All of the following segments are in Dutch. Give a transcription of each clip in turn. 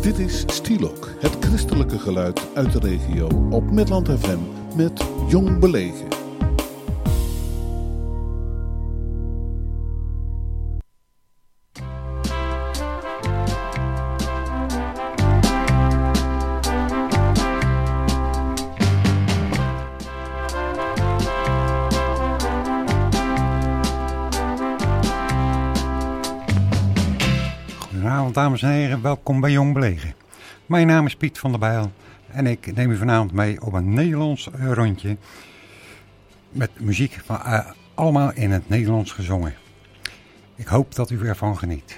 Dit is Stielok, het christelijke geluid uit de regio op Midland FM met Jong Belegen. Goedenavond dames en heren, welkom bij Jong Belegen. Mijn naam is Piet van der Bijl en ik neem u vanavond mee op een Nederlands rondje met muziek van allemaal in het Nederlands gezongen. Ik hoop dat u ervan geniet.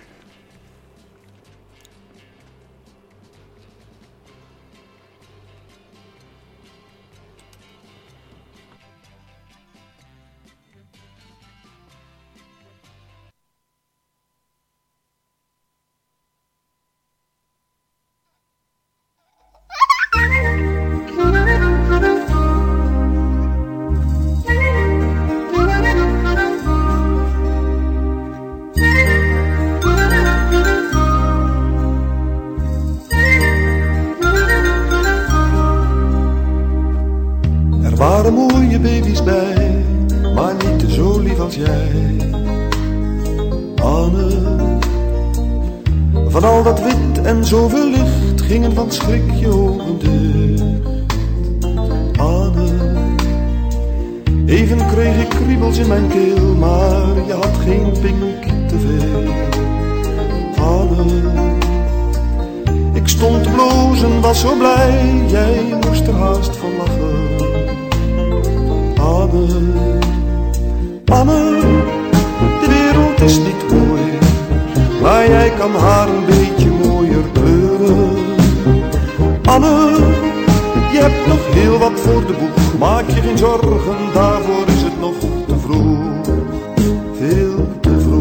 Er waren mooie baby's bij, maar niet zo lief als jij. Anne, van al dat wit en zoveel licht gingen van schrik je ogen dicht. Anne, even kreeg ik kriebels in mijn keel, maar je had geen pink te veel. Anne, ik stond te blozen, was zo blij, jij moest er haast van lachen. Anne, Anne, de wereld is niet mooi, maar jij kan haar een beetje mooier kleuren. Anne, je hebt nog heel wat voor de boeg, maak je geen zorgen, daarvoor is het nog te vroeg, veel te vroeg.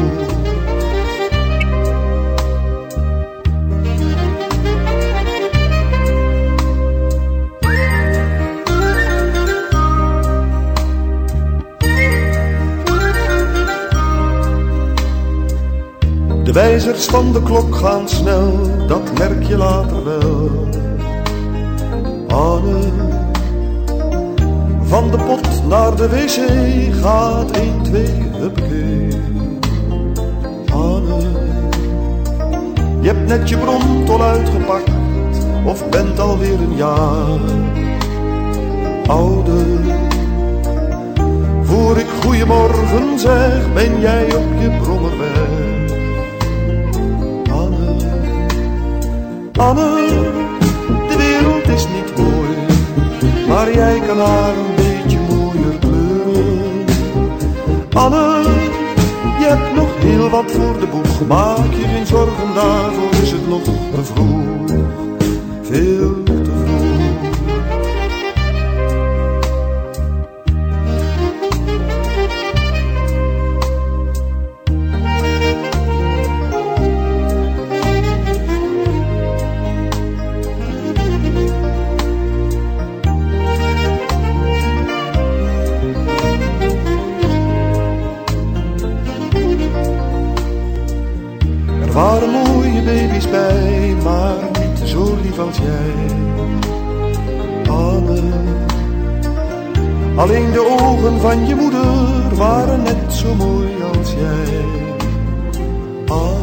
De wijzers van de klok gaan snel, dat merk je later wel. Anne, van de pot naar de wc gaat 1, 2, huppakee. Anne, je hebt net je brontol uitgepakt, of bent alweer een jaar ouder. Voor ik goeiemorgen zeg, ben jij op je brommer weg. Anne, de wereld is niet mooi, maar jij kan haar een beetje mooier kleuren. Anne, je hebt nog heel wat voor de boeg, maak je geen zorgen, daarvoor is het nog te vroeg, veel te vroeg. Er waren mooie baby's bij, maar niet zo lief als jij. Anne, alleen de ogen van je moeder waren net zo mooi als jij. Anne.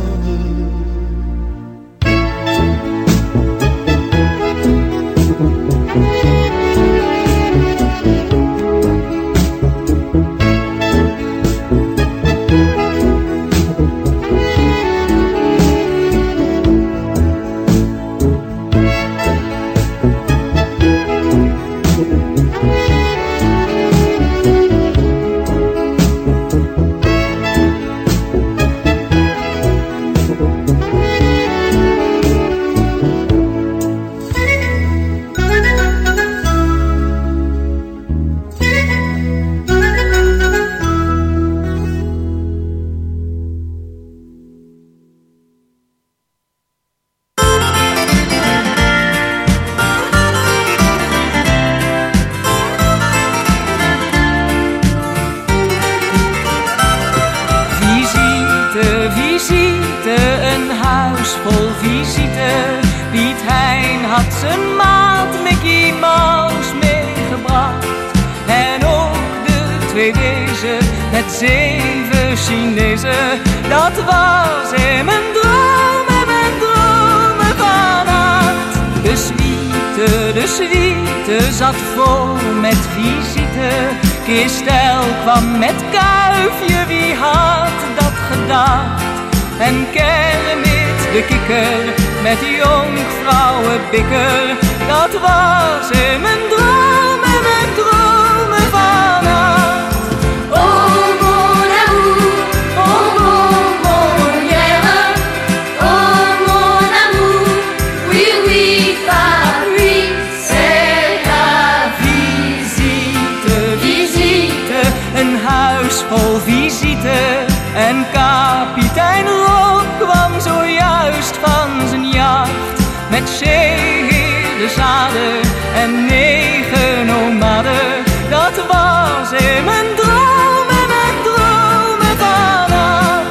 Visite, een huis vol visite. Piet Hein had zijn maat Mickey Mouse meegebracht. En ook de 2 wezen met 7 Chinezen. Dat was in mijn droom en mijn dromen vannacht. De suite zat vol met visite. Christel kwam met Kuifje, wie had dat gedacht? En Kermit de kikker met jonkvrouwenbikker. Dat was in mijn droom en mijn dromen vannacht. Oh mon amour, oh mon hier. Oh mon amour, oui oui Paris, c'est la visite. Visite, een huis vol visite. En kapitein Rob kwam zojuist van zijn jacht. Met zeeheer de zaden en 9 nomaden. Dat was in mijn droom en mijn dromen vannacht.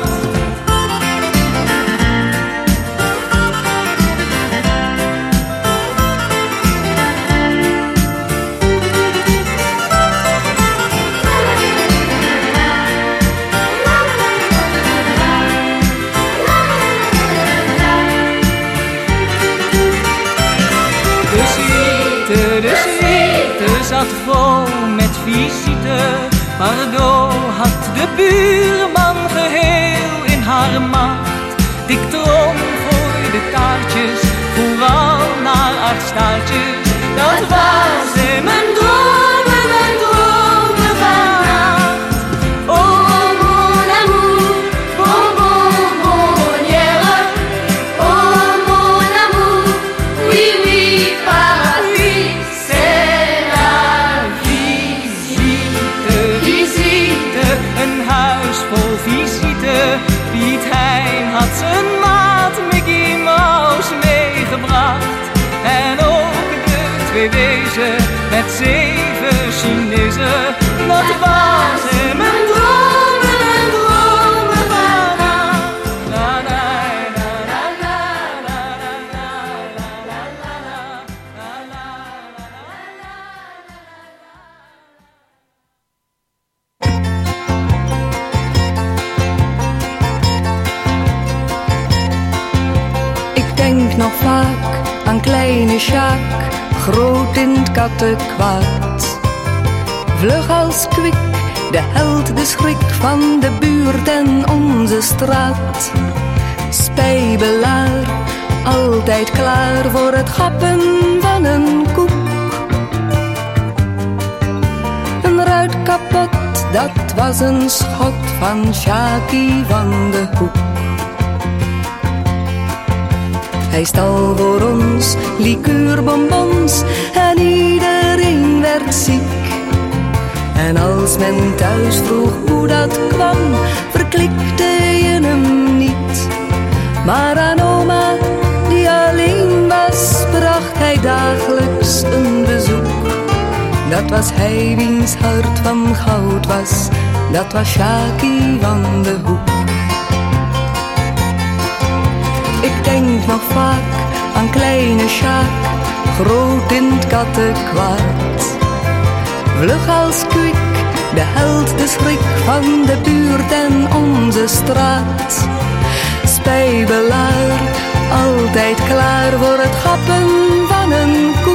De suite zat vol met visite. Pardot had de buurman geheel in haar macht. Dik Trom gooide taartjes, vooral naar 8 staartjes. Dat was in mijn dromen vannacht. Oh mon amour, oh mon hier. Oh mon amour, oui oui Paris, c'est la visite. Visite, een huis vol visite. Piet Hein had zijn maat Mickey Mouse meegebracht. En ook de 2 wezen met 7 Chinezen. Dat was in mijn dromen vannacht. La la la la la la la la la la la Ik denk nog vaak aan kleine Sjaak, groot in het kattenkwaad. Vlug als kwik, de held, de schrik van de buurt en onze straat. Spijbelaar, altijd klaar voor het gappen van een koek. Een ruit kapot, dat was een schot van Sjaakie van de Hoek. Hij stal voor ons liqueurbonbons en iedereen werd ziek. En als men thuis vroeg hoe dat kwam, verklikte je hem niet. Maar aan oma, die alleen was, bracht hij dagelijks een bezoek. Dat was hij wiens hart van goud was, dat was Sjaakie van de Hoek. Ik denk nog vaak aan kleine Sjaak, groot in het kattenkwaad. Vlug als kwik, de held, de schrik van de buurt en onze straat. Spijbelaar, altijd klaar voor het gappen van een koek.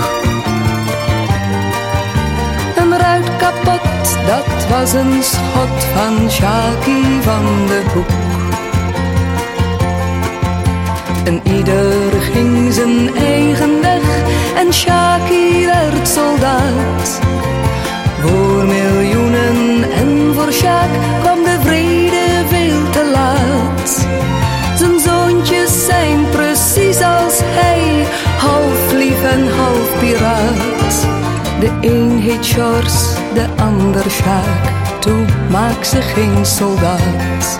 Een ruit kapot, dat was een schot van Sjaakie van de Hoek. En ieder ging zijn eigen weg en Sjaakie werd soldaat. Voor miljoenen en voor Sjaak kwam de vrede veel te laat. Zijn zoontjes zijn precies als hij, half lief en half piraat. De een heet Sjors, de ander Sjaak, toe maak ze geen soldaat.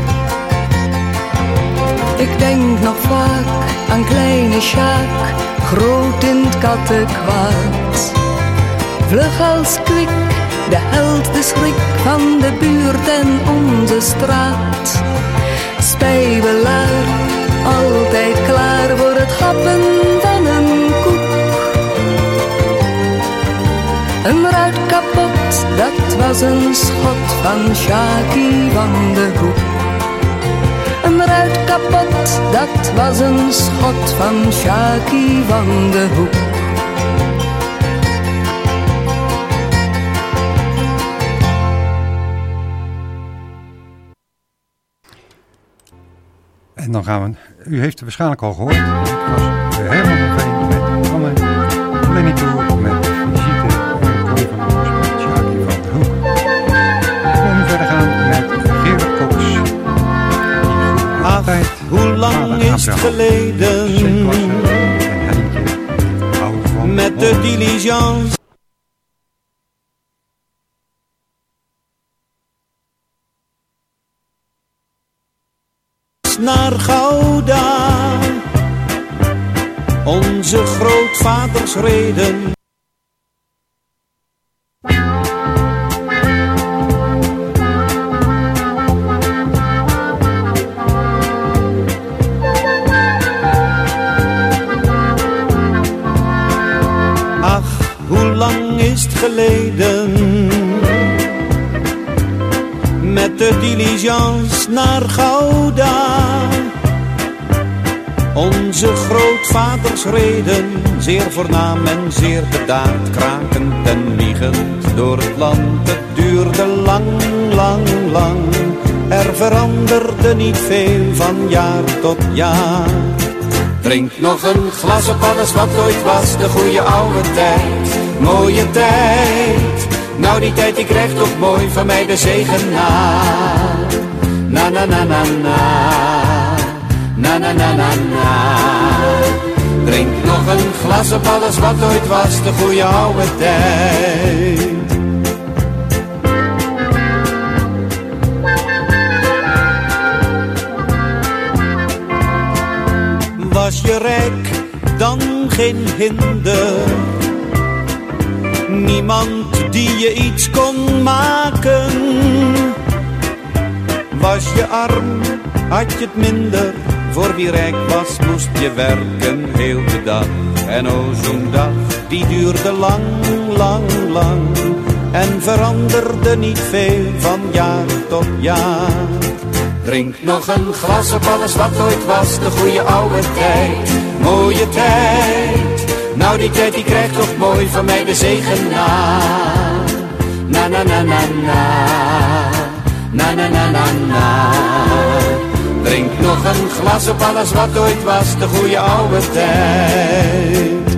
Ik denk nog vaak aan kleine Sjaak, groot in het kattenkwaad. Vlug als kwik, de held, de schrik van de buurt en onze straat. Spijbelaar, altijd klaar voor het het happen van een koek. Een ruit kapot, dat was een schot van Sjaki van de Hoek. Een ruit kapot, dat was een schot van Sjaki van de Hoek. En dan gaan we, u heeft het waarschijnlijk al gehoord, het was helemaal nog een met Anne Lenny Tour met visite en Kooi van Oors met Sjaki van de Hoek. We gaan nu verder gaan met Gerard Cox. Ach, hoe lang is het geleden met de diligence naar Gouda. Onze grootvaders reden. Ach, hoe lang is het geleden met de diligence naar Gouda. Onze grootvaders reden, zeer voornaam en zeer bedaard, krakend en wiegend door het land. Het duurde lang, lang, lang, er veranderde niet veel van jaar tot jaar. Drink nog een glas op alles wat ooit was, de goede oude tijd, mooie tijd. Nou die tijd die krijgt toch mooi van mij de zegen na. Na na na na na. Na na na na na. Drink nog een glas op alles wat ooit was, de goede oude tijd. Was je rijk, dan geen hinder. Niemand die je iets kon maken. Was je arm, had je het minder. Voor wie rijk was, moest je werken heel de dag. En oh, zo'n dag, die duurde lang, lang, lang. En veranderde niet veel van jaar tot jaar. Drink nog een glas op alles wat ooit was, de goede oude tijd, mooie tijd. Nou die tijd die krijgt toch mooi van mij de zegen na. Na na na na na. Na na na na na. Drink nog een glas op alles wat ooit was, de goede oude tijd.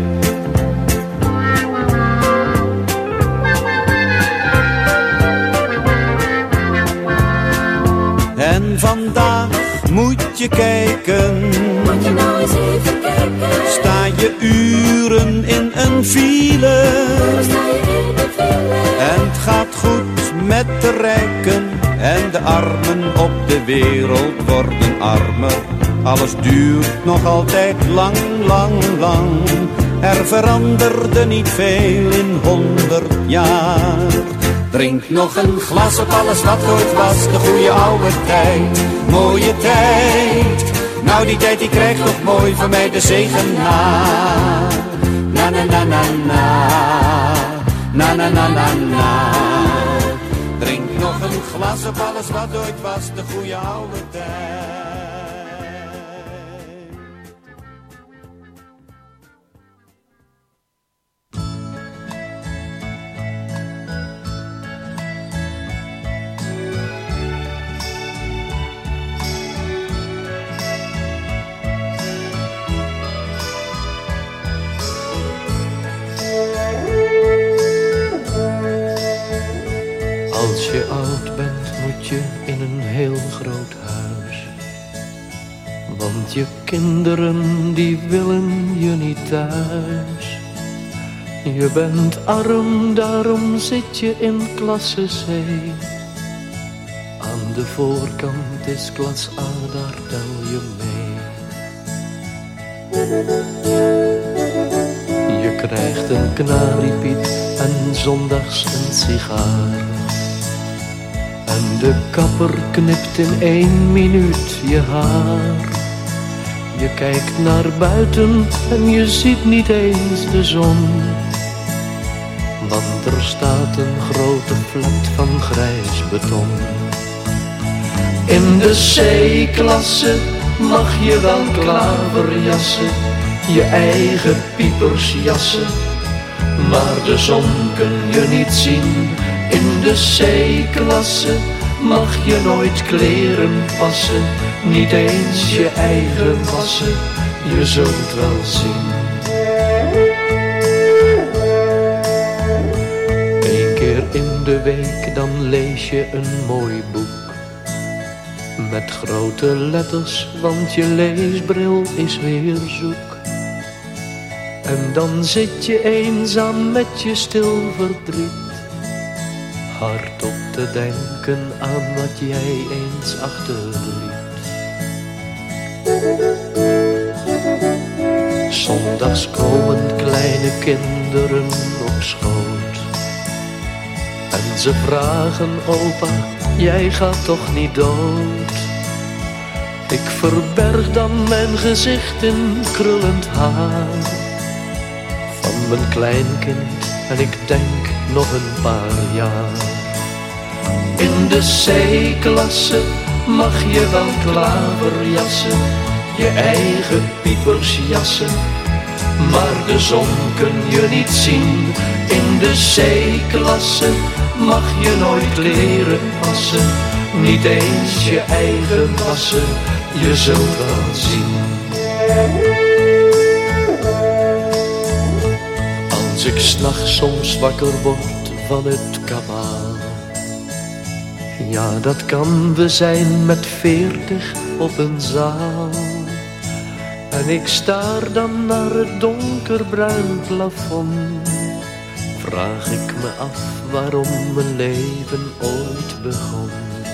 En vandaag moet je kijken. Moet je nou eens even kijken. Sta je uren in een file. Sta je in de file. En het gaat goed met de rijken. En de armen op de wereld worden armer. Alles duurt nog altijd lang, lang, lang. Er veranderde niet veel in 100 jaar. Drink nog een glas op alles wat ooit was, de goede oude tijd, mooie tijd. Nou die tijd die krijgt toch mooi van mij de zegen na. Na na na na na. Na na na na na. Drink nog een glas op alles wat ooit was, de goede oude tijd. Als je oud bent moet je in een heel groot huis. Want je kinderen die willen je niet thuis. Je bent arm, daarom zit je in klasse C. Aan de voorkant is klas A, daar tel je mee. Je krijgt een knariepiet en zondags een sigaar. En de kapper knipt in 1 minuut je haar. Je kijkt naar buiten en je ziet niet eens de zon. Want er staat een grote flat van grijs beton. In de C-klasse mag je wel klaverjassen, je eigen piepers jassen, maar de zon kun je niet zien. In de C-klasse mag je nooit kleren passen, niet eens je eigen wassen, je zult wel zien. Eén keer in de week dan lees je een mooi boek met grote letters, want je leesbril is weer zoek. En dan zit je eenzaam met je stil verdriet, hardop te denken aan wat jij eens achterliet. Zondags komen kleine kinderen op schoot en ze vragen: opa, jij gaat toch niet dood? Ik verberg dan mijn gezicht in krullend haar van mijn kleinkind en ik denk nog een paar jaar. In de C-klasse mag je wel klaverjassen, je eigen piepers jassen, maar de zon kun je niet zien. In de C-klasse mag je nooit kleren passen, niet eens je eigen wassen, je zult wel zien. Als ik 's nachts soms wakker word van het kabaal, ja dat kan we zijn met 40 op een zaal. En ik staar dan naar het donkerbruin plafond, vraag ik me af waarom mijn leven ooit begon.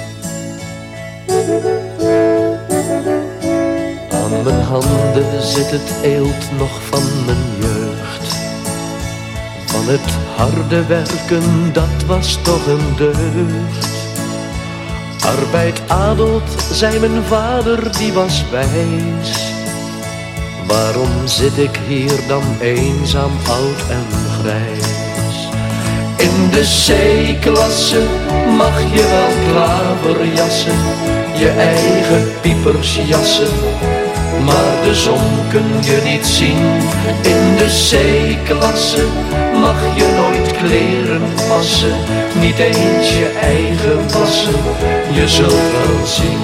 Aan mijn handen zit het eelt nog van mijn jeugd, van het harde werken, dat was toch een deugd. Arbeid adelt, zei mijn vader, die was wijs. Waarom zit ik hier dan eenzaam, oud en grijs? In de C-klasse mag je wel klaverjassen, je eigen piepers jassen, maar de zon kun je niet zien. In de C-klasse mag je nooit kleren passen, niet eens je eigen wassen, je zult wel zien.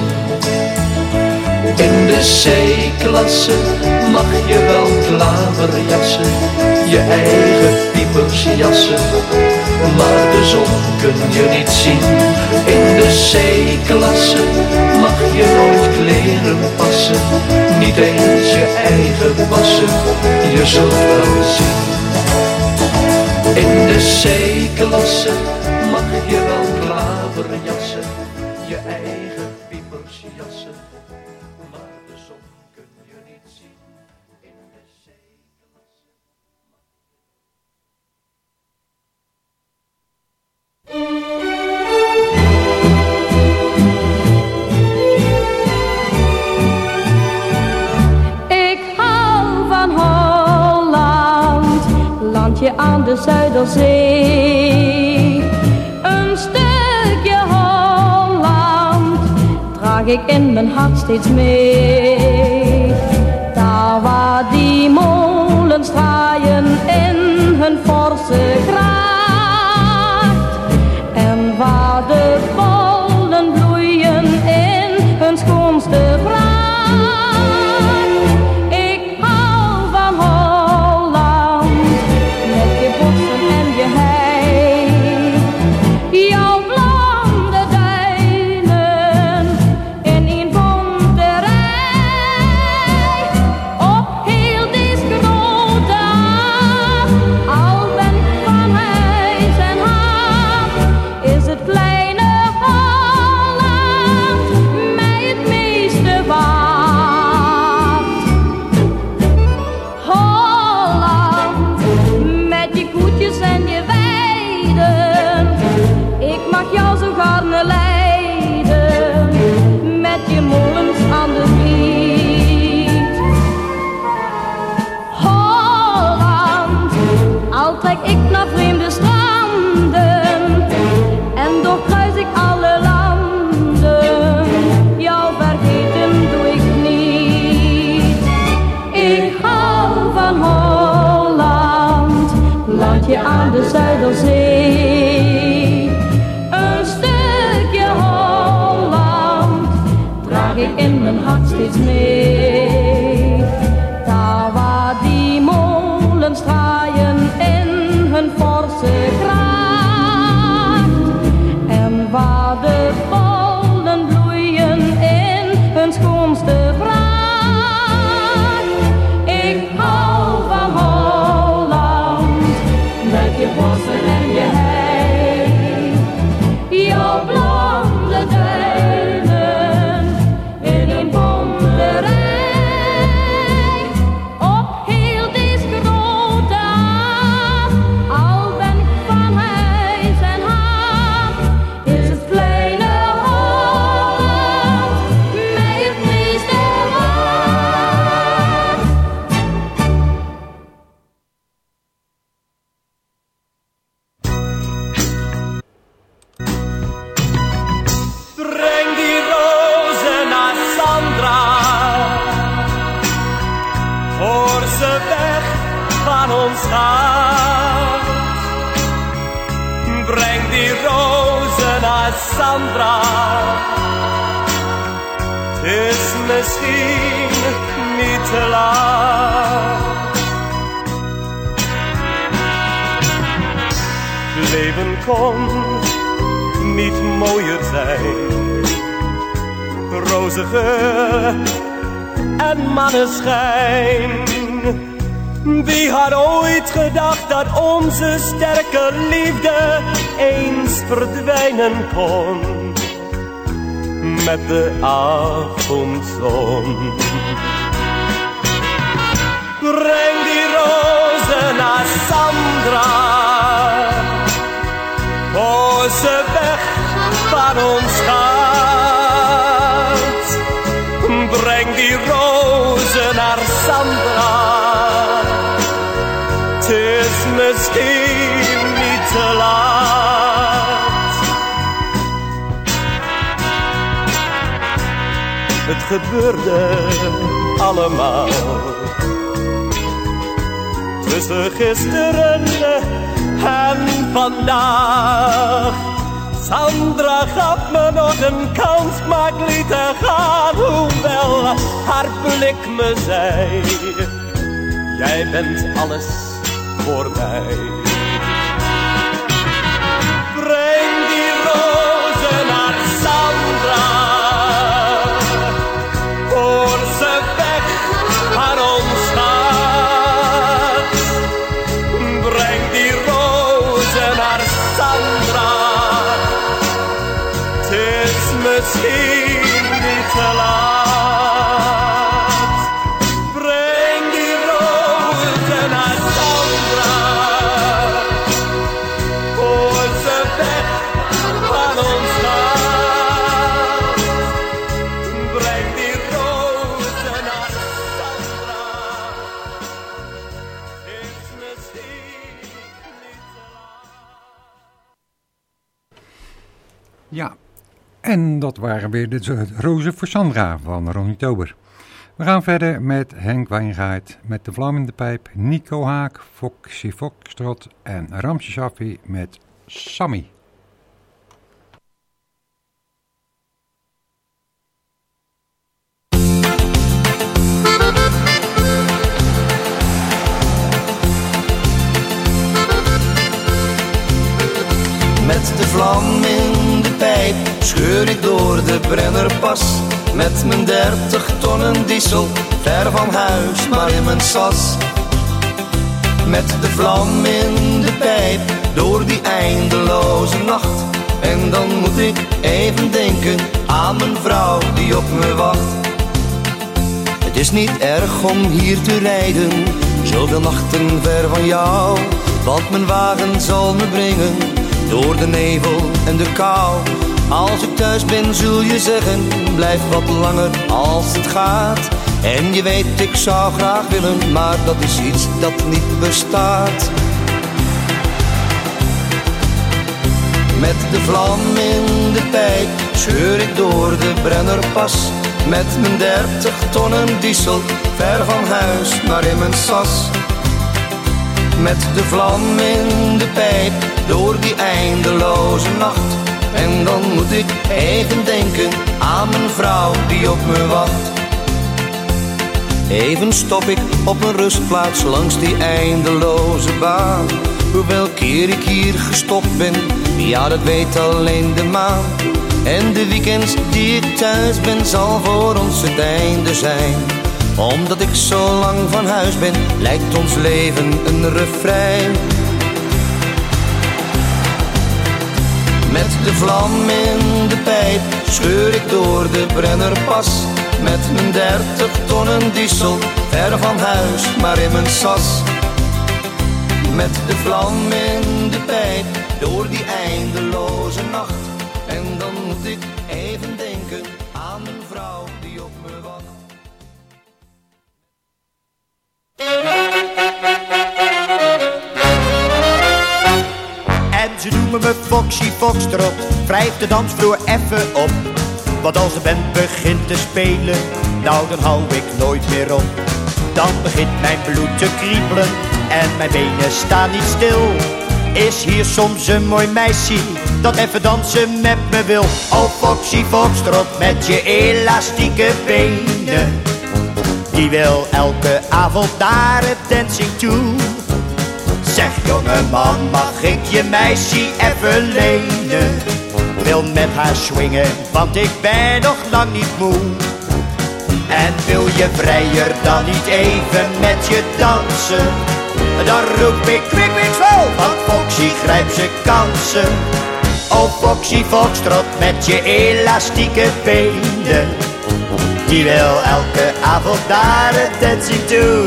In de C-klasse mag je wel klaverjassen, je eigen piepers jassen, maar de zon kun je niet zien. In de C-klasse mag je nooit kleren passen, niet eens je eigen wassen, je zult wel zien. In de C-klasse mag je wel klaverjassen, je eigen piepers jassen, maar de zon kun je niet zien. In de C-klasse. Ik hou van Holland, landje aan de Zuiderzee. Een stukje Holland draag ik in mijn hart steeds mee. Daar waar die molens draaien in hun forse gracht, en waar de bollen bloeien in hun schoonste pracht. Ik hou van Holland, met je bossen en je hei, jouw blonde duinen in een bonte rij. aan de Zuiderzee. Een stukje Holland draag ik in mijn hart steeds mee. Daar waar die molens draaien in hun forse kracht en waar de pollen bloeien in hun schoonste pracht. Ik hou van Holland, met je bossen en je hei, jouw blonde duinen in een bonte rij. Op heel deze grote aard, al ben ik van huis en haard, is het kleine Holland mij het meeste waard. Breng die rozen naar Sandra, voor ze weg van ons gaat. Breng die rozen naar Sandra, het is misschien niet te laat. Het leven kon niet mooier zijn, roze geur en maneschijn. Wie had ooit gedacht dat onze sterke liefde eens verdwijnen kon met de avondzon? Breng die rozen naar Sandra, voor ze weg van ons gaat. Breng die rozen naar Sandra, het is misschien niet te laat. Het gebeurde allemaal tussen gisteren en vandaag. Sandra gaf me nog een kans, maar ik liet haar gaan, hoewel haar blik me zei: jij bent alles voor mij. Breng die rozen naar Sandra, voor ze weg van ons gaat. Breng die rozen naar Sandra, het is misschien niet te laat. Breng die rozen naar Sandra, voor ze weg van ons gaat. Breng die rozen naar Sandra, het is misschien niet te laat. Ja, en dat waren weer de rozen voor Sandra van Ronnie Tober. We gaan verder met Henk Wijngaard met de vlam in de pijp, Nico Haak, Foxy Foxtrot en Ramse Shaffi met Sammy. Met de vlam in de pijp scheur ik door de Brennerpas. Met mijn 30 tonnen diesel, ver van huis, maar in mijn sas. Met de vlam in de pijp, door die eindeloze nacht. En dan moet ik even denken aan mijn vrouw die op me wacht. Het is niet erg om hier te rijden, zoveel nachten ver van jou. Want mijn wagen zal me brengen door de nevel en de kou. Als ik thuis ben zul je zeggen, blijf wat langer als het gaat. En je weet ik zou graag willen, maar dat is iets dat niet bestaat. Met de vlam in de pijp scheur ik door de Brennerpas. Met mijn 30 tonnen diesel, ver van huis, maar in mijn sas. Met de vlam in de pijp, door die eindeloze nacht. En dan moet ik even denken aan mijn vrouw die op me wacht. Even stop ik op een rustplaats langs die eindeloze baan. Hoeveel keer ik hier gestopt ben, ja dat weet alleen de maan. En de weekends die ik thuis ben, zal voor ons het einde zijn. Omdat ik zo lang van huis ben, lijkt ons leven een refrein. Met de vlam in de pijp scheur ik door de Brennerpas. Met mijn 30 tonnen diesel, ver van huis, maar in mijn sas. Met de vlam in de pijp, door die eindeloze nacht. En dan moet ik even denken aan mijn vrouw die op me wacht. En ze noemen me Foxy Foxtrot, wrijf de dansvloer even op. Want als de band begint te spelen, nou dan hou ik nooit meer op. Dan begint mijn bloed te kriebelen en mijn benen staan niet stil. Is hier soms een mooi meisje dat even dansen met me wil? Oh Foxy Foxtrot met je elastieke benen, die wil elke avond naar het dancing toe. Zeg jongeman, mag ik je meisje even lenen? Wil met haar swingen, want ik ben nog lang niet moe. En wil je vrijer dan niet even met je dansen? Dan roep ik kwik, kwik, zo, want Foxy grijpt zijn kansen. Oh Foxy Foxtrot met je elastieke benen, die wil elke avond naar het dancing toe.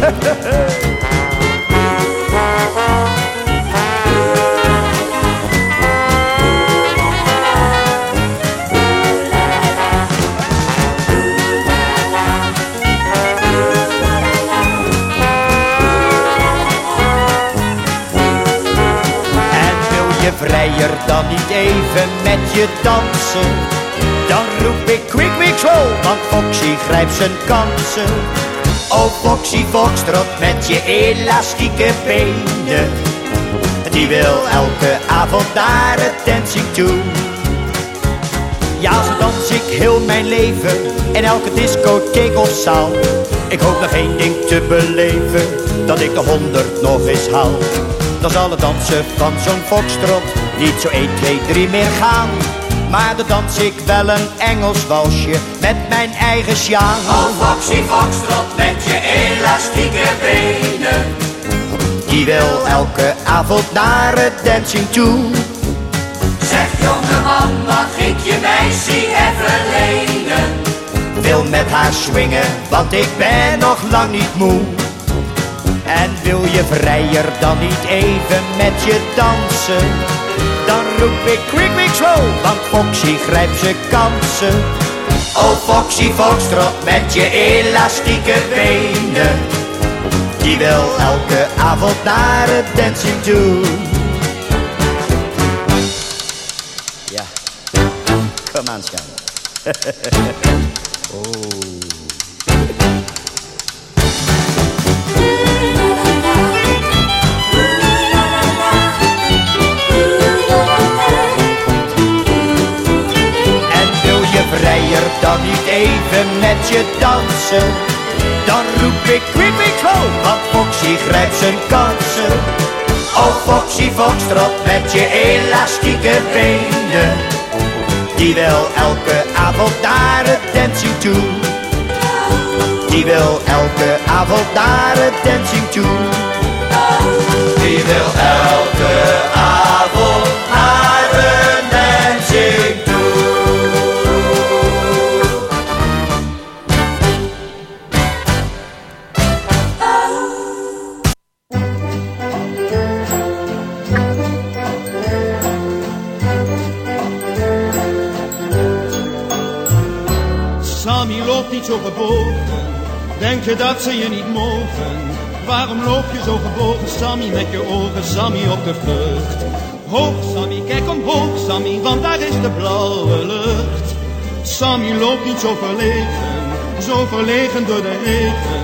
Vrijer dan niet even met je dansen? Dan roep ik kwik, kwik, zo, want Foxy grijpt zijn kansen. Oh Foxy Foxtrot met je elastieke benen, die wil elke avond naar het dancing toe. Ja, zo dans ik heel mijn leven in elke discotheek of zaal. Ik hoop nog één ding te beleven, dat ik de 100 nog eens haal. Dan zal het dansen van zo'n foxtrot niet zo 1, 2, 3 meer gaan. Maar dan dans ik wel een Engels walsje met mijn eigen sjaan. Oh Foxy Foxtrot met je elastieke benen, die wil elke avond naar het dancing toe. Zeg jongeman, mag ik je meisje even lenen? Wil met haar swingen, want ik ben nog lang niet moe. En wil je vrijer dan niet even met je dansen? Dan roep ik kwik, kwik, zo, want Foxy grijpt zijn kansen. Oh Foxy Foxtrot met je elastieke benen, die wil elke avond naar het dancing toe. Ja, kom aan schat. Oh. Vrijer dan niet even met je dansen? Dan roep ik kwik, kwik, zo, want Foxy grijpt zijn kansen. Oh Foxy Foxtrot met je elastieke benen, die wil elke avond naar het dancing toe. Die wil elke avond naar het dancing toe. Die wil elke avond naar het dancing toe. Sammy loopt niet zo gebogen, denk je dat ze je niet mogen? Waarom loop je zo gebogen, Sammy, met je ogen, Sammy, op de vlucht? Hoog, Sammy, kijk omhoog, Sammy, want daar is de blauwe lucht. Sammy loopt niet zo verlegen door de regen.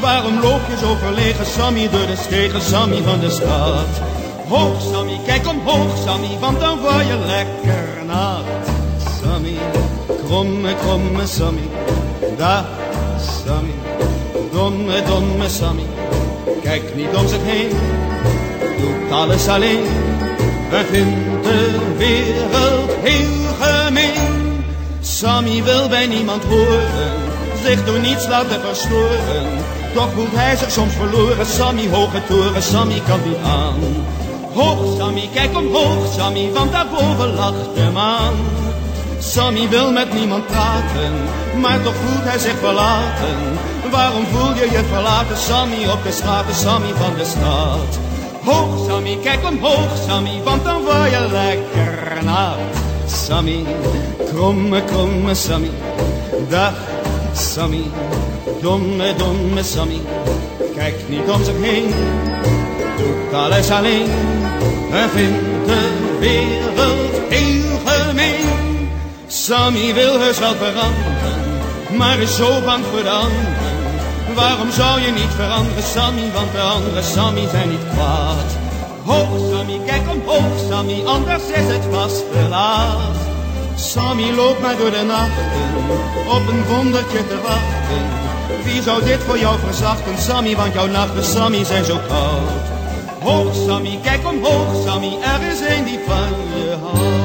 Waarom loop je zo verlegen, Sammy, door de stegen, Sammy van de stad? Hoog, Sammy, kijk omhoog, Sammy, want dan word je lekker nat. Sammy, kromme, kromme Sammy, dag Sammy, domme, domme Sammy. Kijk niet om zich heen, doet alles alleen. Hij vindt de wereld heel gemeen. Sammy wil bij niemand horen, zich door niets laten verstoren. Toch voelt hij zich soms verloren, Sammy, hoge toren, Sammy kan niet aan. Hoog Sammy, kijk omhoog Sammy, want daarboven lacht de maan. Sammy wil met niemand praten, maar toch voelt hij zich verlaten. Waarom voel je je verlaten, Sammy, op de straten, Sammy van de stad? Hoog Sammy, kijk omhoog Sammy, want dan word je lekker nat. Sammy, kromme, kromme Sammy, dag Sammy, domme, domme Sammy. Kijkt niet om zich heen, doet alles alleen. Hij vindt de wereld heel gemeen. Sammy wil heus wel veranderen, maar is zo bang voor de anderen. Waarom zou je niet veranderen, Sammy, want de andere Sammy zijn niet kwaad. Hoog Sammy, kijk omhoog Sammy, anders is het vast te laat. Sammy loopt maar door de nachten, op een wondertje te wachten. Wie zou dit voor jou verzachten, Sammy, want jouw nachten, Sammy, zijn zo koud. Hoog Sammy, kijk omhoog Sammy, er is een die van je houdt.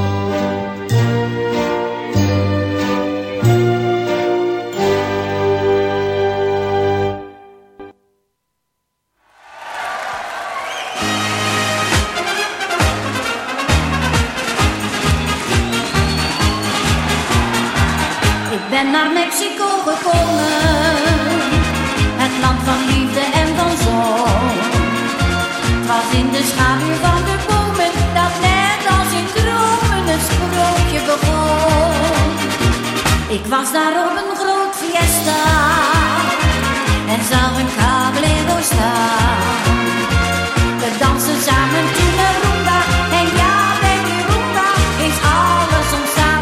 Ik ben naar Mexico gekomen, het land van liefde en van zon. Het was in de schaduw van de bomen, dat net als in dromen een sprookje begon. Ik was daar op een groot fiesta en zag een caballero staan. We dansen samen toen een rumba en ja, bij die rumba is alles ontstaan.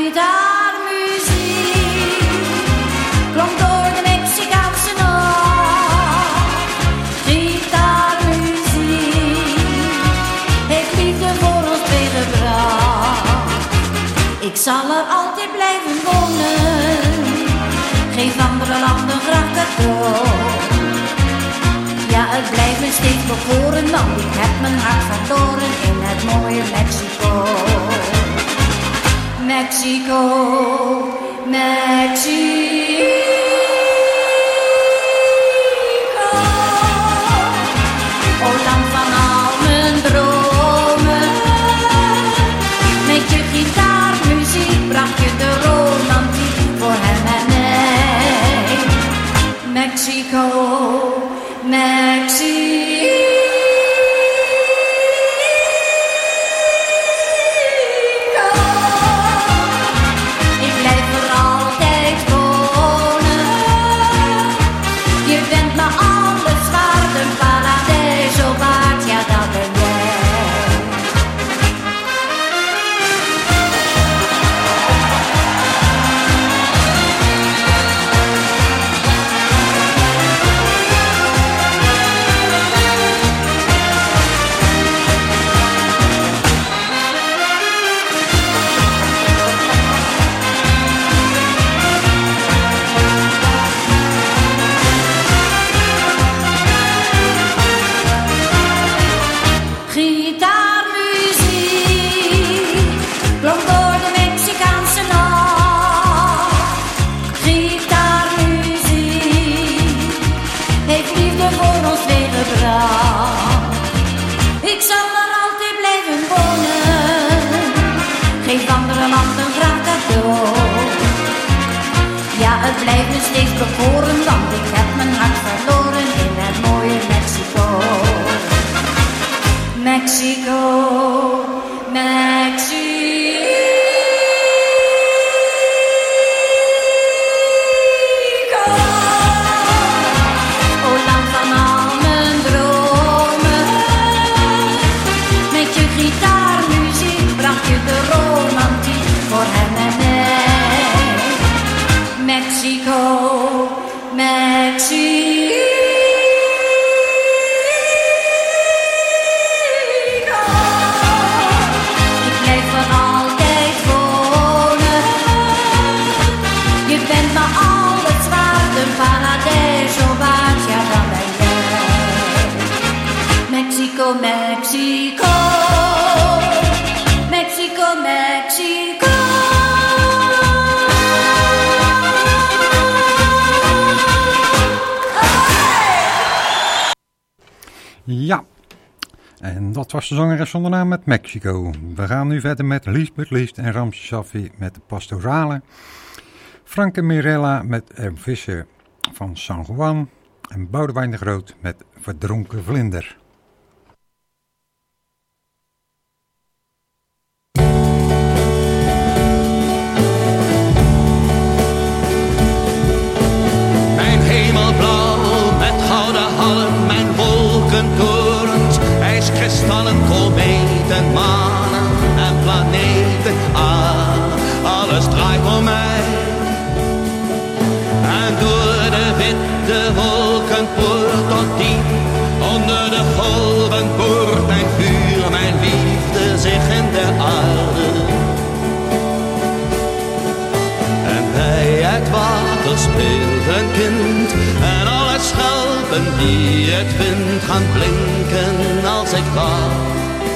Gitaarmuziek klonk door de Mexicaanse nacht. Gitaarmuziek heeft liefde voor ons tegengebracht. Ik zal er altijd blijven wonen, geef andere landen graag cadeau. Ja, het blijft me steeds bekoren, want ik heb mijn hart verloren in het mooie Mexico. Mexico, Mexico. O land van al mijn dromen, met je gitaarmuziek bracht je de romantiek voor hem en mij. Mexico, Mexico. Ik blijf er altijd wonen. Je bent me alles waard, een paradijs zo waard, ja dat ben jij. Gitaarmuziek klonk door de Mexicaanse nacht. Gitaarmuziek heeft liefde voor ons tegengebracht. Ik zal er altijd blijven wonen, geef andere landen graag cadeau. Ja, het blijft me steeds bekoren, want ik heb mijn hart verloren in het mooie Mexico. Mexico, Mexico. O land van al mijn dromen, met je gitaarmuziek bracht je de romantiek voor hem en mij. Mexico, Mexico. Ja, en dat was de zangeres zonder naam met Mexico. We gaan nu verder met Liesbeth Liest en Ramse Shaffi met de Pastorale. Frank en Mirella met Erm Visser van San Juan. En Boudewijn de Groot met Verdronken Vlinder. Mijn hemelblauw met gouden hallen, mijn wolkentorens, ijskristallen, kometen, manen en planeten. Alles draait om mij. En door de witte wolkenpoort tot diep onder de golven boort mijn vuur, mijn liefde zich in de aarde. En bij het water speelt een kind en alle schelpen die het vindt gaan blinken als ik wacht.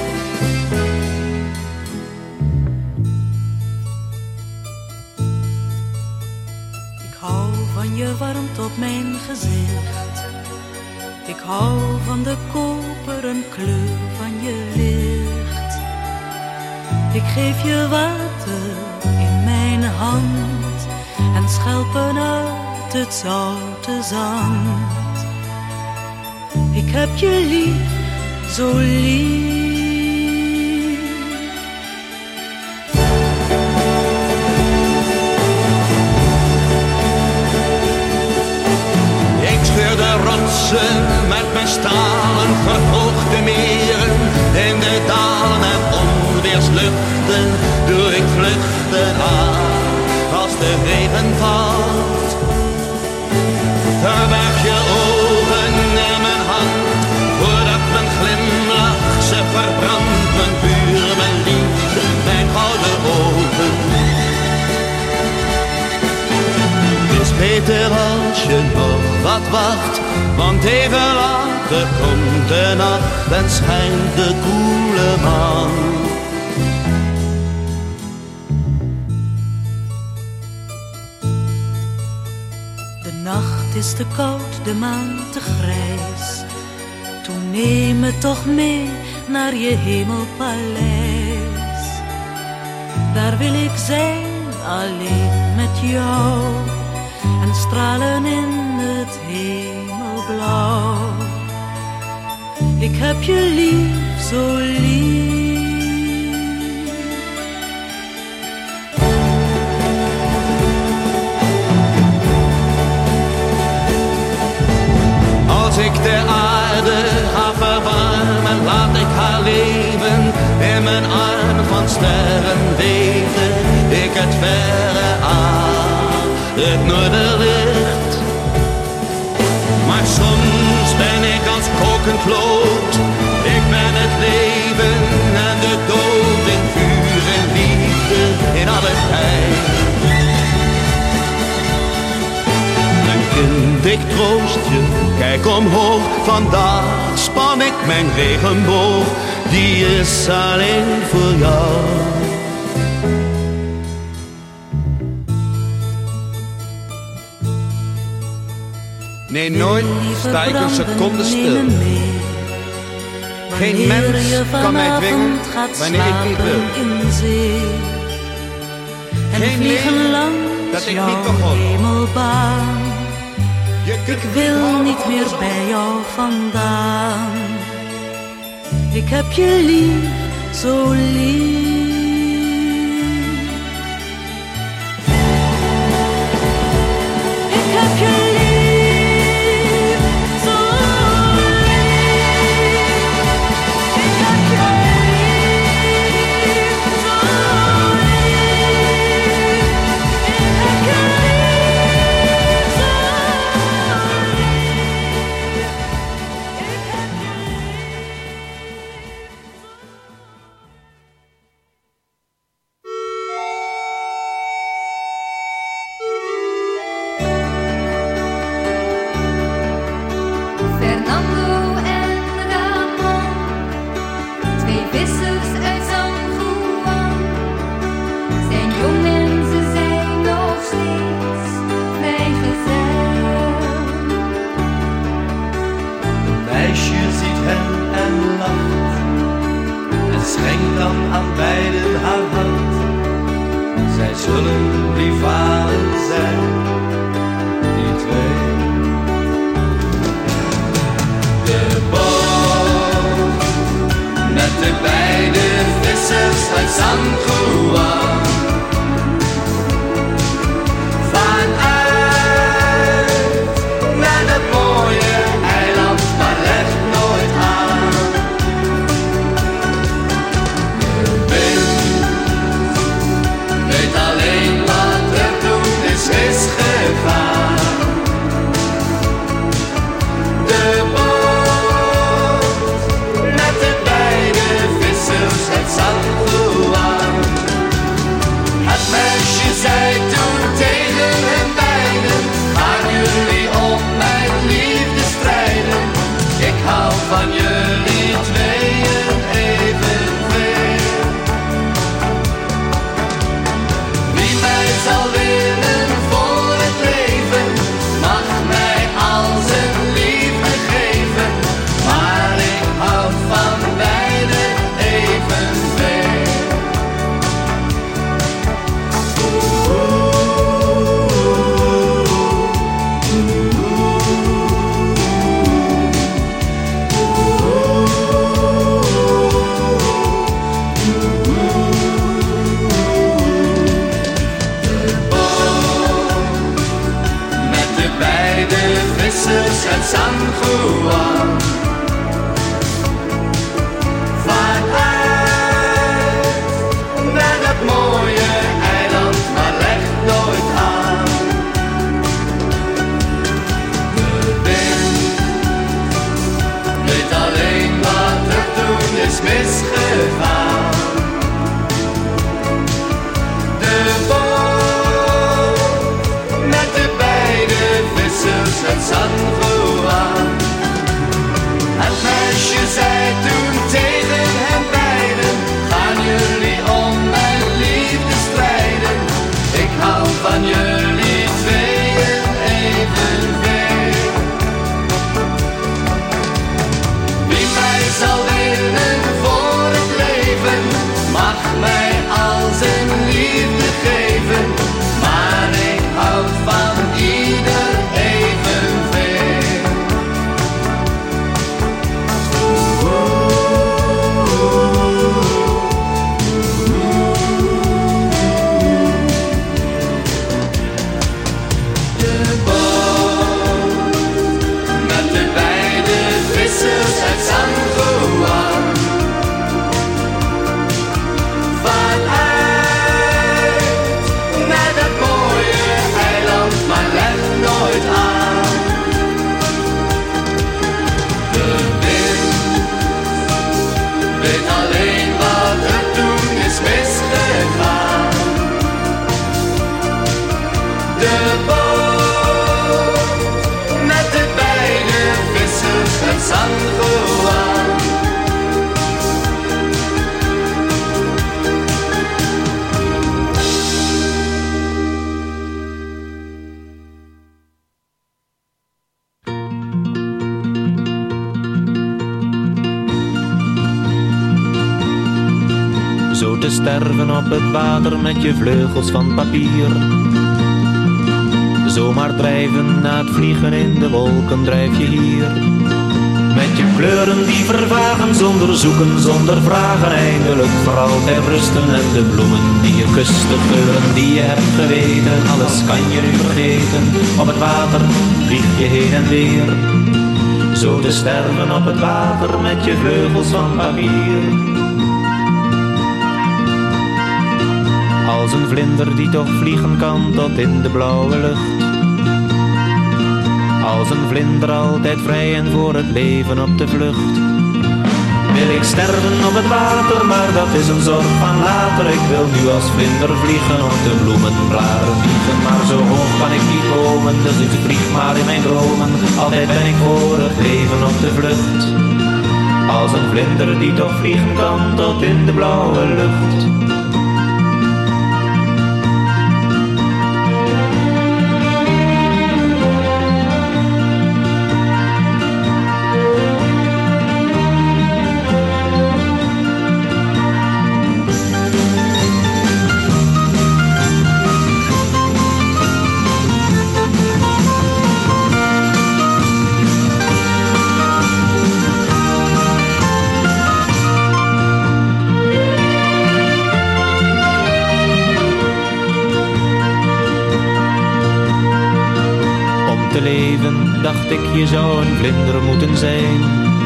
Je warmt op mijn gezicht. Ik hou van de koperen kleur van je licht. Ik geef je water in mijn hand en schelpen uit het zoute zand. Ik heb je lief, zo lief. De rotsen met mijn stalen verhoogde meren. In de dalen en onweersluchten doe ik vluchten aan als de regen valt. Verberg je ogen in mijn hand, voordat mijn glimlach ze verbrandt. Mijn vuur, mijn liefde, mijn gouden ogen. Het is beter als je nog wat wacht, want even later komt de nacht en schijnt de koele maan. De nacht is te koud, de maan te grijs. Toen neem me toch mee naar je hemelpaleis. Daar wil ik zijn, alleen met jou. En stralen in het hemelblauw. Ik heb je lief, zo lief. Als ik de aarde ga verwarmen, laat ik haar leven in mijn arm van sterren weten. Ik het verre aan. Het noorderlicht. Maar soms ben ik als kokend lood. Ik ben het leven en de dood in vuur en liefde in alle tijd. Mijn kind, ik troost je, kijk omhoog. Vandaag span ik mijn regenboog. Die is alleen voor jou. Nee, nooit sta ik een seconde stil. Geen mens kan mij dwingen wanneer ik niet wil. Geen leven dat ik niet begon. Ik wil niet meer bij jou vandaan. Ik heb je lief, zo lief. Ik heb je lief. schenk dan aan beiden haar hand. Zij zullen rivalen zijn, die twee. De boot met de beide vissers uit San Juan. Vanuit naar dat mooie eiland, maar legt nooit aan. De wind weet alleen wat er toen is misgegaan. De boot met de beide vissers uit San Juan. Het meisje zei toen tegen hen beiden: gaan jullie op mijn liefde strijden? Ik hou van jullie tweeën evenveel. Wie mij zal winnen voor het leven, mag mij al zijn liefde geven. Maar ik hou van beiden evenveel. Met de beide vissers uit San Juan. Vanuit naar dat mooie eiland, maar legt nooit aan. De wind weet alleen wat er toen is misgegaan. De boot met de beide vissers uit San Juan. Het meisje zei toen tegen hen beiden: gaan jullie om mijn liefde strijden? Ik hou van jullie tweeën evenveel. Wie mij zal winnen voor het leven, mag mij al zijn liefde geven. Maar ik hou van ieder evenveel. De boot met de beide vissers uit San Juan. Vanuit naar dat mooie eiland, maar legt nooit aan. De wind weet alleen wat er toen is misgegaan. De boot met de beide vissers uit San Juan. Zo te sterven op het water met je vleugels van papier. Zomaar drijven na het vliegen in de wolken drijf je hier. Met je kleuren die vervagen zonder zoeken, zonder vragen. Eindelijk voor altijd rusten en de bloemen die je kust, de geuren die je hebt geweten. Alles kan je nu vergeten, op het water vlieg je heen en weer. Zo te sterven op het water met je vleugels van papier. Als een vlinder die toch vliegen kan tot in de blauwe lucht. Als een vlinder altijd vrij en voor het leven op de vlucht. Wil ik sterven op het water, maar dat is een zorg van later. Ik wil nu als vlinder vliegen op de bloemenbladen vliegen. Maar zo hoog kan ik niet komen, dus ik vlieg maar in mijn dromen. Altijd ben ik voor het leven op de vlucht. Als een vlinder die toch vliegen kan tot in de blauwe lucht. dacht ik, je zou een vlinder moeten zijn.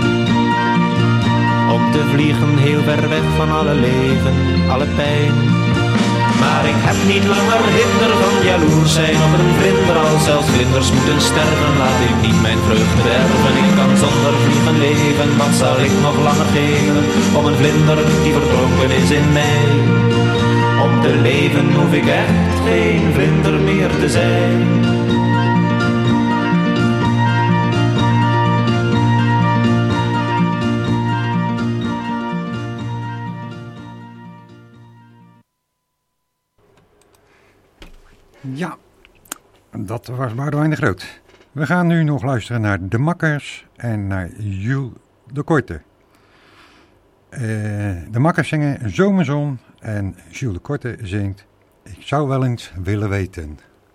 Om te vliegen heel ver weg van alle leven, alle pijn. Maar ik heb niet langer hinder van jaloers zijn op een vlinder. Als zelfs vlinders moeten sterven, laat ik niet mijn vreugde bederven. Ik kan zonder vliegen leven, wat zal ik nog langer geven om een vlinder die verdronken is in mij. Om te leven hoef ik echt geen vlinder meer te zijn. Ja, dat was Boudewijn de Groot. We gaan nu nog luisteren naar De Makkers en naar Jules de Korte. De Makkers zingen Zomerzon en Jules de Korte zingt Ik zou wel eens willen weten.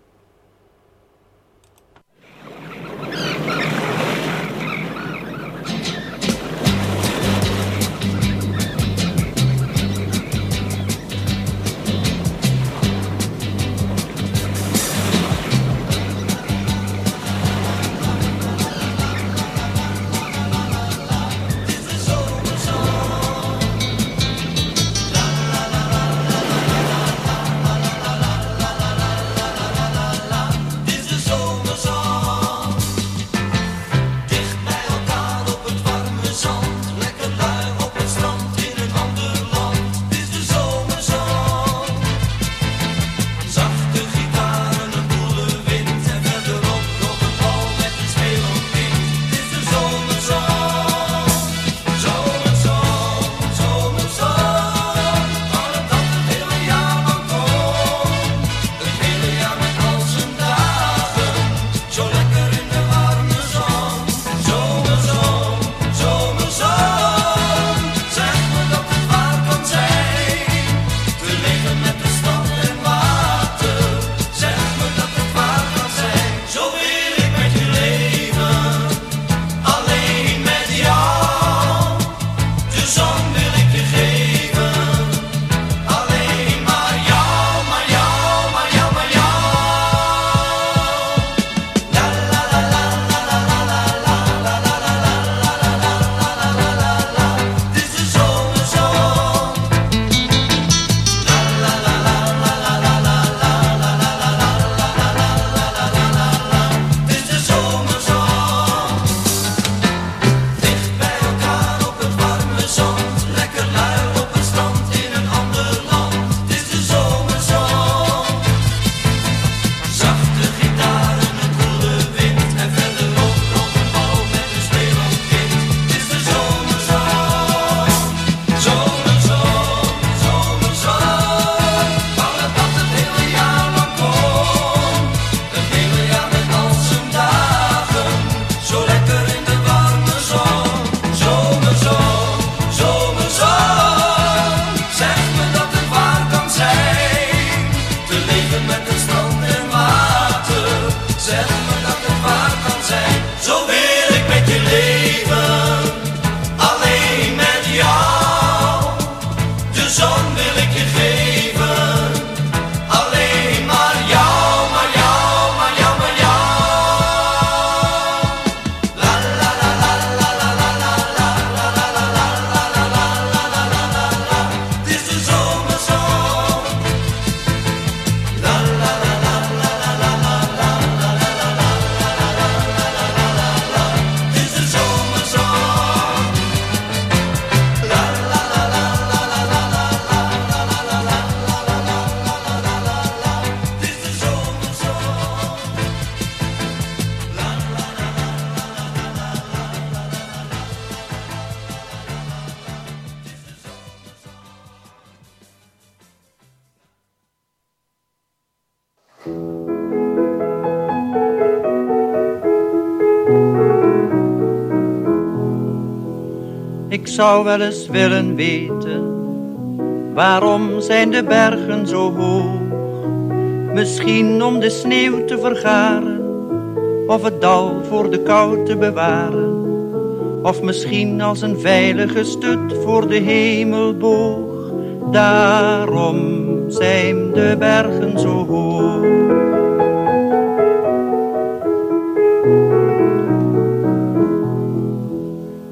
Ik zou wel eens willen weten, waarom zijn de bergen zo hoog? Misschien om de sneeuw te vergaren, of het dal voor de kou te bewaren. Of misschien als een veilige stut voor de hemelboog. Daarom zijn de bergen zo hoog.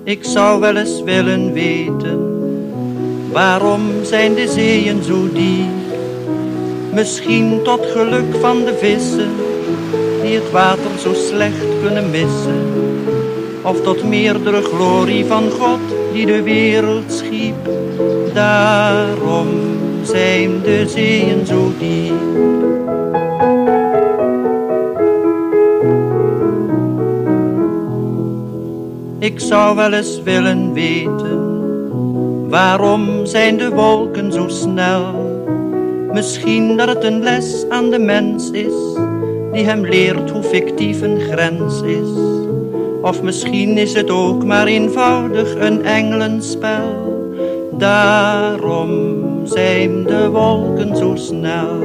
Ik zou wel eens willen weten, waarom zijn de zeeën zo diep? Misschien tot geluk van de vissen, die het water zo slecht kunnen missen. Of tot meerdere glorie van God, die de wereld schiep. Daarom zijn de zeeën zo diep. Ik zou wel eens willen weten, waarom zijn de wolken zo snel? Misschien dat het een les aan de mens is, die hem leert hoe fictief een grens is. Of misschien is het ook maar eenvoudig een engelenspel. Daarom zijn de wolken zo snel.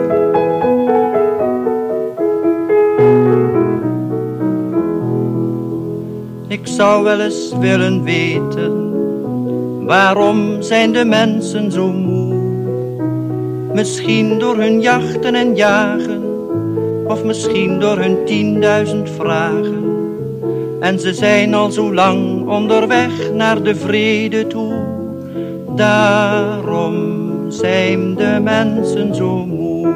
Ik zou wel eens willen weten, waarom zijn de mensen zo moe? Misschien door hun jachten en jagen, of misschien door hun 10.000 vragen. En ze zijn al zo lang onderweg naar de vrede toe. Daarom zijn de mensen zo moe.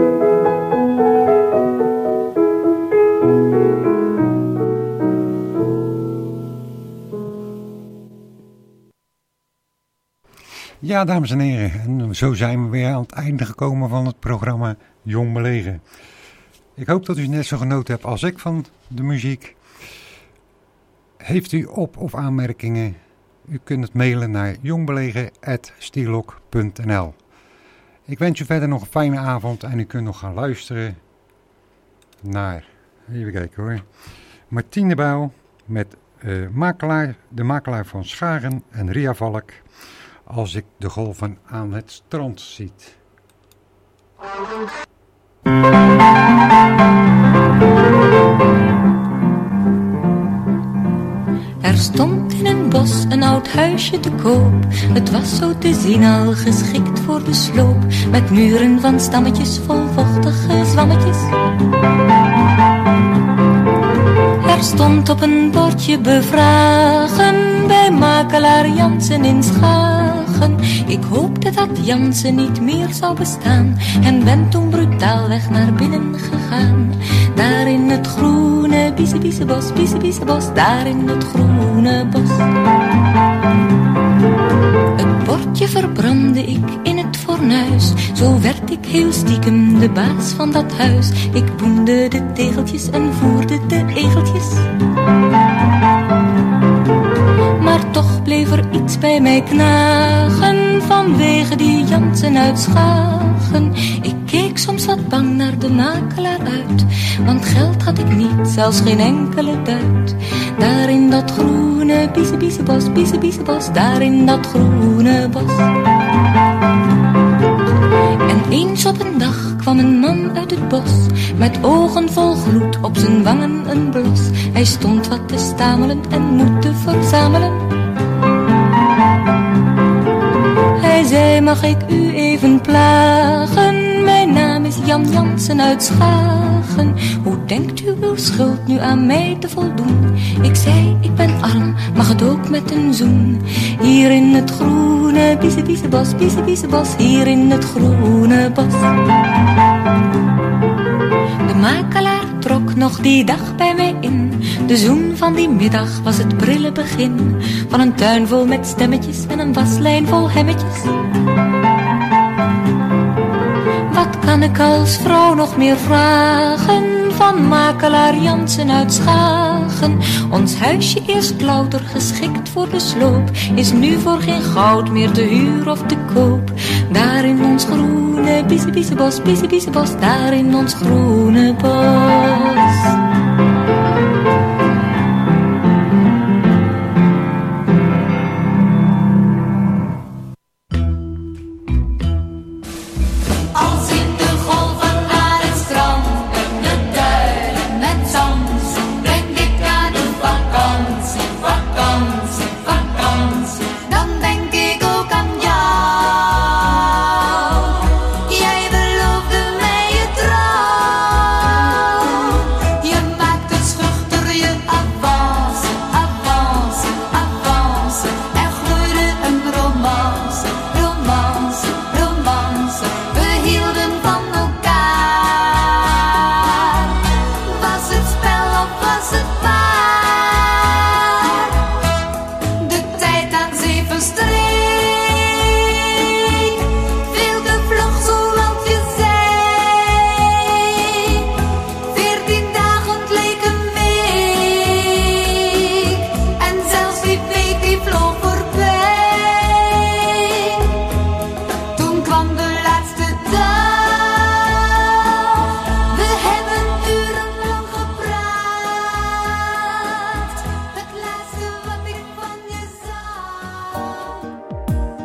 Ja, dames en heren, en zo zijn we weer aan het einde gekomen van het programma Jong Belegen. Ik hoop dat u net zo genoten hebt als ik van de muziek. Heeft u op- of aanmerkingen? U kunt het mailen naar jongbelegen@stielok.nl. Ik wens u verder nog een fijne avond en u kunt nog gaan luisteren naar, even kijken hoor, Martine Bijl met de makelaar van Scharen en Ria Valk. Als ik de golven aan het strand ziet. Er stond in een bos een oud huisje te koop. Het was zo te zien al geschikt voor de sloop. Met muren van stammetjes vol vochtige zwammetjes. Er stond op een bordje bevragen bij makelaar Jansen in Schagen. Ik hoopte dat Jansen niet meer zou bestaan en ben toen brutaalweg naar binnen gegaan. Daar in het groene biezenbos, daar in het groene bos. Het bordje verbrandde ik in het fornuis, zo werd ik heel stiekem de baas van dat huis. Ik boende de tegeltjes en voerde de egeltjes. Maar toch bleef er iets bij mij knagen, vanwege die Jansen uit Schagen. Ik keek soms wat bang naar de makelaar uit, want geld had ik niet, zelfs geen enkele duit. Daar in dat groene biezenbos, daar in dat groene bos. En eens op een dag kwam een man uit het bos, met ogen vol gloed, op zijn wangen een blos. Hij stond wat te stamelen en moed te verzamelen. Hij zei, mag ik u even plagen? Mijn naam is Jan Jansen uit Schagen. Hoe denkt u uw schuld nu aan mij te voldoen? Ik zei, ik ben arm, mag het ook met een zoen? Hier in het groene biezenbos, hier in het groene bos. De makelaar trok nog die dag bij mij in. De zoen van die middag was het prille begin van een tuin vol met stemmetjes en een waslijn vol hemmetjes. Wat kan ik als vrouw nog meer vragen van makelaar Jansen uit Schagen? Ons huisje, eerst louter geschikt voor de sloop, is nu voor geen goud meer te huur of te koop. Daar in ons groene biezenbos, daar in ons groene bos. Je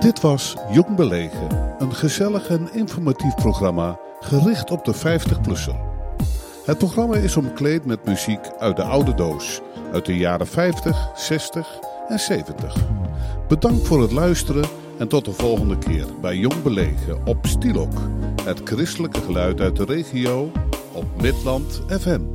Dit was Jong Belegen, een gezellig en informatief programma gericht op de 50-plusser. Het programma is omkleed met muziek uit de oude doos, uit de jaren 50, 60 en 70. Bedankt voor het luisteren en tot de volgende keer bij Jong Belegen op Stilok, het christelijke geluid uit de regio op Midland FM.